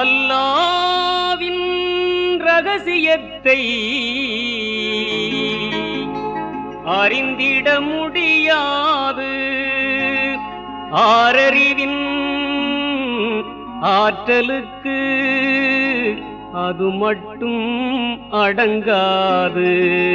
அல்லாவின் ரகசியத்தை அறிந்திட முடியாது. ஆரறிவின் ஆற்றலுக்கு அது மட்டும் அடங்காது.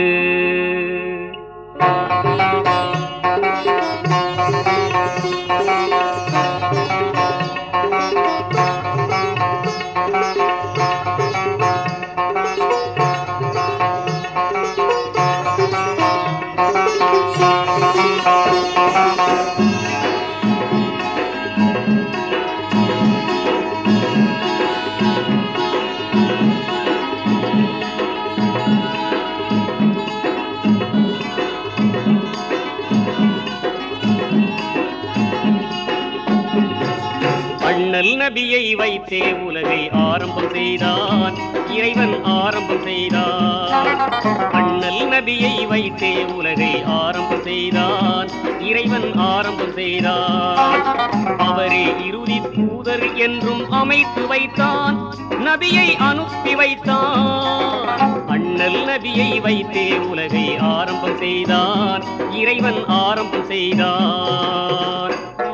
அண்ணல் நபியை வைத்தே உலகை ஆரம்பம் செய்தான், இறைவன் ஆரம்பம் செய்தான். அண்ணல் நபியை வைத்தே உலகை ஆரம்பம் செய்தான், இறைவன் ஆரம்பம் செய்தான். அவரே இறுதி தூதர் என்றும் அமைத்து வைத்தான், நபியை அனுப்பி வைத்தான். அண்ணல் நபியை வைத்தே உலகை ஆரம்பம் செய்தான், இறைவன் ஆரம்பம் செய்தான்.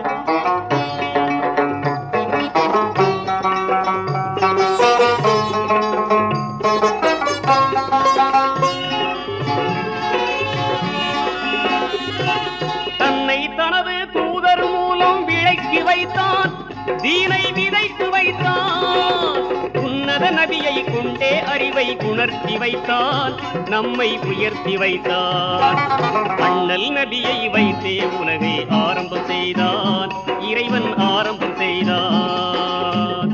தன்னை தனது தூதர் மூலம் விளக்கி வைத்தான், தீனை விதைத்து வைத்தான். உன்னத நபியை கொண்டே அறிவை உணர்த்தி வைத்தான், நம்மை உயர்த்தி வைத்தான். அண்ணல் நபியை வைத்தே உலகை ஆரம்பம் செய்தான், இறைவன் ஆரம்பம் செய்தான்.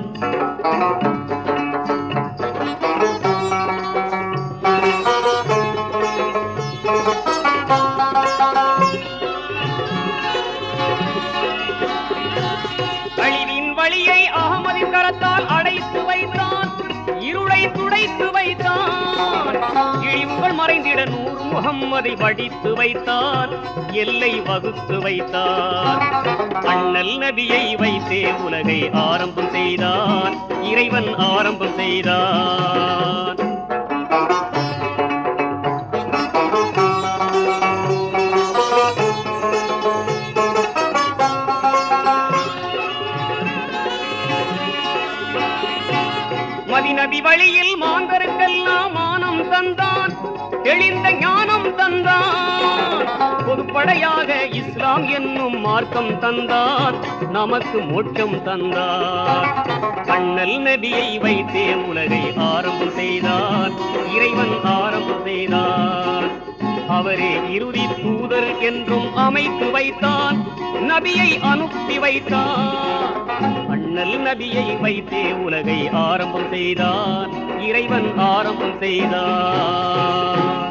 அழிவின் வழியை அகமதின் கரத்தால் அடைத்து வைத்தான், இருளை துடைத்து வைத்தான். இழிவுகள் மறைந்திட நூறு முகம்மதை வடித்து வைத்தான், எல்லை வகுத்து வைத்தான். அண்ணல் நபியை வைத்தே உலகை ஆரம்பம் செய்தான், இறைவன் ஆரம்பம் செய்தான். மதிநபி வழியில் மாந்தருக்கெல்லாம் மானம் தந்தான், தெளிந்த ஞானம் தந்தான். பொதுப்படையாக இஸ்லாம் என்னும் மார்க்கம் தந்தான், நமக்கு மோட்சம் தந்தான். அண்ணல் நபியை வைத்தே உலகை ஆரம்பம் செய்தான், இறைவன் ஆரம்பம் செய்தான். அவரே இறுதி தூதர் என்றும் அமைத்து வைத்தான், நபியை அனுப்பி வைத்தான். அண்ணல் நபியை வைத்தே உலகை ஆரம்பம் செய்தான், இறைவன் ஆரம்பம் செய்தான்.